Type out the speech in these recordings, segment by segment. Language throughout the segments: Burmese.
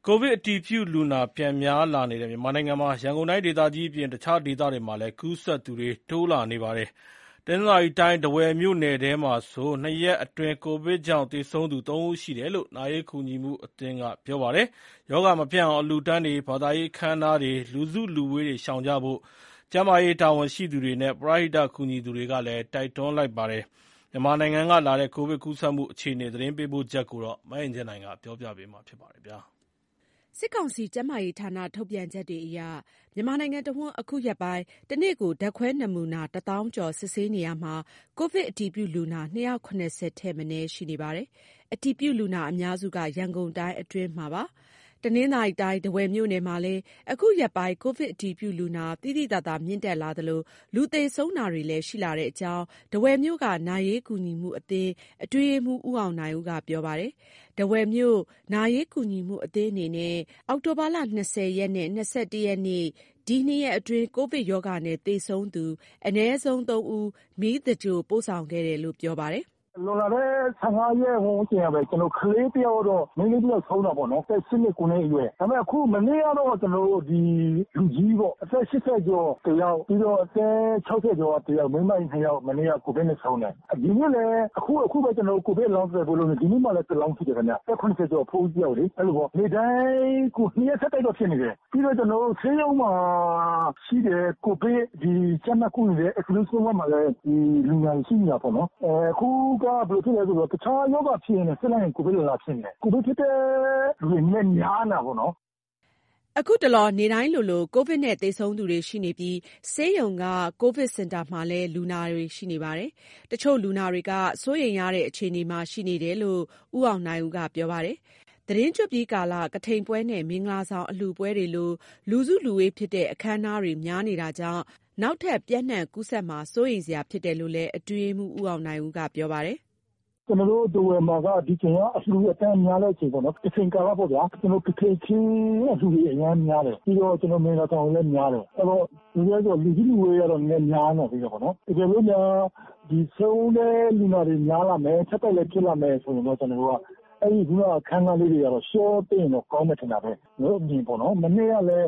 ကိုဗစ်အတည်ပြုလူနာပြန်များလာနေတဲ့မြန်မာနိုင်ငံမှာရန်ကုန်တိုင်းဒေသကြီးအပြင်တခြားဒေသတွေမှာလည်းကူးစက်သူတွေတိုးလာနေပါတယ်။တနင်္သာရီတိုင်းထားဝယ်မြို့နယ်ထဲမှာဆို2 ရက်အတွင်းကိုဗစ်ကြောင့်သေဆုံးသူ3 ဦးရှိတယ်လို့နာရေးကူညီမှုအသင်းကပြောပါတယ်။ရောဂါမပြန့်အောင်အလှူအတန်းတွေဘာသာရေးအခမ်းအနားတွေလူစုလူဝေးတွေရှောင်ကြဖို့ကျန်းမာရေးတာဝန်ရှိသူတွေနဲ့ပရဟိတကူညီသူတွေကလည်းတိုက်တွန်းလိုက်ပါတယ်။မြန်မာနိုင်ငံကလာတဲ့ကိုဗစ်ကူးစက်မှုအခြေအနေသတင်းပေးပို့ချက်ကိုမအင်ကြင်းနိုင်ကပြောပြပေးမှာဖြစ်ပါတယ်ဗျာ။စစ်ကောင်စီကျန်းမာရေးဌာနထုတ်ပြန်ချက်တွေအရမြန်မာနိုင်ငံတဝန်းအခုရက်ပိုင်းတနေ့ကိုဓာတ်ခွဲနမူနာ1000 ကျော်စစ်ဆေးနေရမှာကိုဗစ်အတည်ပြုလူနာ290ထက်မနည်းရှိနေပါတယ်။အတည်ပြုလူနာအများစုကရန်ကုန်တိုင်းအတွင်းမှာပါ။တနင်္သာရီတိုင်းထားဝယ်မြို့နယ်မှာလည်းအခုရက်ပိုင်းကိုဗစ်အတည်ပြုလူနာသိသိသာသာမြင့်တက်လာသလိုလူသေဆုံးတာတွေလည်းရှိလာတဲ့အကြောင်းထားဝယ်မြို့ကနာရေးကူညီမှုအသင်းအတွင်းရေးမှူးဦးအောင်နိုင်ဦးကပြောပါတယ်။ထားဝယ်မြို့နာရေးကူညီမှုအသင်းအနေနဲ့အောက်တိုဘာလ20ရက်နဲ့21ရက်နေ့ဒီ2ရက်အတွင်းကိုဗစ်ရောဂါနဲ့သေဆုံးသူအနည်းဆုံး3 ဦးမီးသဂြိုလ်ပို့ဆောင်ခဲ့တယ်လို့ပြောပါတယ်။လွန်လာတဲ့15ရက်ဝန်းကျင်ပဲကျွန်တော်ကလေးတယောက်တော့မိန်းကလေးတယောက်ဆုံးတာပေါ့နော်18နှစ်9နှစ်အရွယ်ဒါပေမဲ့အခုမနေ့ကတော့ကျွန်တော်တို့ဒီလူကြီးပေါ့အသက်80ကျော်တယောက်ပြီးတော့အသက်60ကျော်တယောက်မိန်းမ2ယောက်မနေ့ကကိုဗစ်နဲ့ဆုံးတယ်ဒီနေ့လည်းအခုပဲကျွန်တော်ကိုဗစ်လောင်းတယ်ဘလို့ဒီနေ့မှလည်းလောင်းဖြစ်တယ်ခင်ဗျအသက်80ကျော်ဖိုးတယောက်လေအဲ့လိုပေါ့နေ့တိုင်းကို2ရက်ဆက်တိုက်တော့ဖြစ်နေတယ်ပြီးတော့ကျွန်တော်ဆေးရုံမှာရှိတဲ့ကိုဗစ်ဒီကျန်းမာကူနေတဲ့ exclusion မှာလည်းဒီလူငယ်ရှိနေတာပေါ့နော်အခုဘယ်လိုဖြစ်လဲဆိုတော့တခြားယောဂဖြစ်နေဆက်လိုက်ကိုဗစ်လာဖြစ်နေကိုဗစ်ဖြစ်တဲ့လူတွေနဲ့များနာပေါ့နော်အခုတလောနေတိုင်းလိုကိုဗစ်နဲ့သေဆုံးသူတွေရှိနေပြီးဆေးရုံကကိုဗစ်စင်တာမှာလည်းလူနာတွေရှိနေပါတယ်။တချို့လူနာတွေကစိုးရိမ်ရတဲ့အခြေအနေမှာရှိနေတယ်လို့ဦးအောင်နိုင်ဦးကပြောပါတယ်။သတင်းကျွတ်ပြီးကာလကထိန်ပွဲနဲ့မင်္ဂလာဆောင်အလှူပွဲတွေလိုလူစုလူဝေးဖြစ်တဲ့အခမ်းအနားတွေများနေတာကြောင့်နောက်ထပ်ပြန့်နှံ့ကူးစက်မှာစိုးရိမ်စရာဖြစ်တယ်လို့လည်းအတွင်းမှုဦးအောင်နိုင်ဦးကပြောပါတယ်။ကျွန်တော်တို့ဒဝယ်မှာကဒီချိန်ကအလှူအတန်းများတဲ့အချိန်ပေါ့နော်။ဒီချိန်ကာလပေါ့ဗျာ။ကျွန်တော်တစ်ချိန်ချင်းအလှူတွေအများများတယ်။ပြီးတော့ကျွန်တော်မင်္ဂလာဆောင်လည်းများတယ်။အဲ့တော့ဒီလိုဆိုလူကြီးလူဝေးကတော့နည်းများနေပြီပေါ့နော်။ဒီလိုမျိုးဒီဆုံးတဲ့လူနာတွေများလာမယ်ချက်တိုက်လည်းဖြစ်လာမယ်ဆိုရင်တော့ကျွန်တော်တို့ကအဲ့ဒီခုနခန်းကားလေးတွေကတော့ရှော့တင်တော့ကောင်းမှထင်တာပဲနော်အမြင်ပေါ့နော်မနေ့ကလည်း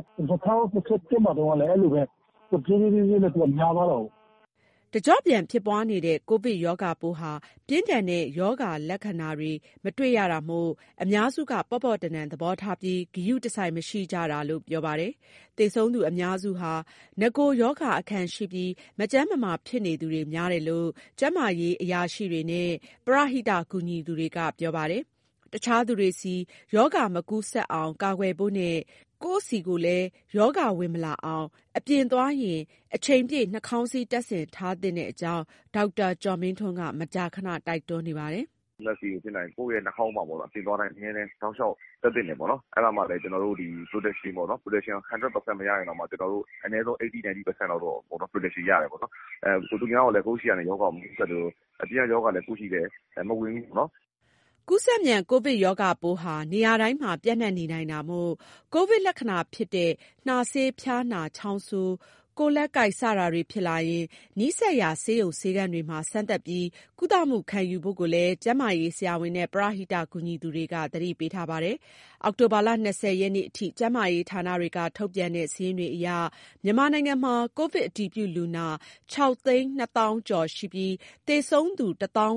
2021မှာတော့လည်းအဲ့လိုပဲပြေးနဲ့တော့များသွားတော့တကြော့ပြန်ဖြစ်ပွားနေတဲ့ကိုဗစ်ရောဂါပိုးဟာပြင်းထန်တဲ့ရောဂါလက္ခဏာတွေမတွေ့ရတာမို့အများစုကပေါ့ပေါ့တန်တန်သဘောထားပြီးဂရုတစိုက်မရှိကြတာလို့ပြောပါတယ်။သေဆုံးသူအများစုဟာနဂိုရောဂါအခံရှိပြီးမကျန်းမမာဖြစ်နေသူတွေများတယ်လို့ကျန်းမာရေးအရာရှိတွေနဲ့ပရဟိတကူညီသူတွေကပြောပါတယ်။တခြားသူတွေစီရောဂါမကူးစက်အောင်ကာကွယ်ဖို့နဲ့ကိုယ့်စီကိုလည်းရောဂါဝင်မလာအောင်အပြင်သွားရင်အချိန်ပြည့်နှာခေါင်းစည်းတပ်ဆင်ထားသင့်တဲ့အကြောင်းဒေါက်တာကျော်မင်းထွန်းကမကြာခဏတိုက်တွန်းနေပါတယ်။လက်ရှိဖြစ်နိုင်ကိုယ့်ရဲ့နှာခေါင်းမှာပေါ့နော်အပြင်သွားတိုင်းနည်းနည်းတောင်းလျှောက်တက်တင်နေပေါ့နော်အဲ့ဒါမှလည်းကျွန်တော်တို့ဒီ protection ပေါ့နော် protection 100% မရရင်တော့မှကျွန်တော်တို့အနည်းဆုံး80-90% လောက်တော့ပေါ့နော် protection ရတယ်ပေါ့နော်သူများကလည်းကိုယ့်ရှိရတဲ့ယောဂမကူးစက်လို့အပြင်ယောဂလည်းကိုယ့်ရှိတယ်မဝင်ဘူးပေါ့နော်ကူးစက်မြန်ကိုဗစ်ရောဂါပိုးဟာနေရာတိုင်းမှာပြန့်နှံ့နေနိုင်တာမို့ကိုဗစ်လက္ခဏာဖြစ်တဲ့နှာစေးဖျားနာချောင်းဆိုးကိုယ်လက်ကိုက်စတာတွေဖြစ်လာရင်နီးစပ်ရာဆေးရုံဆေးခန်းတွေမှာစမ်းသပ်ပြီးကုသမှုခံယူဖို့ကိုလည်းကျန်းမာရေးဆရာဝန်နဲ့ပရဟိတကူညီသူတွေကသတိပေးထားပါတယ်။အောက်တိုဘာလ20ရက်နေ့အထိကျန်းမာရေးဌာနတွေကထုတ်ပြန်တဲ့စာရင်းတွေအရမြန်မာနိုင်ငံမှာကိုဗစ်အတည်ပြုလူနာ6,200,000 ကျော်ရှိပြီးသေဆုံးသူ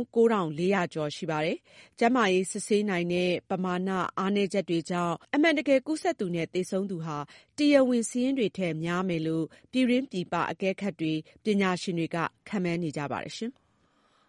19,400 ကျော်ရှိပါတယ်။ကျန်းမာရေးစစ်ဆေးနိုင်တဲ့ပမာဏအားနည်းချက်တွေကြောင့်အမှန်တကယ်ကူးစက်သူနဲ့သေဆုံးသူဟာတရားဝင်စာရင်းတွေထက်များမယ်လို့ပြည်တွင်းပြည်ပအကဲခတ်တွေပညာရှင်တွေကခန့်မှန်းနေကြပါတယ်ရှင်။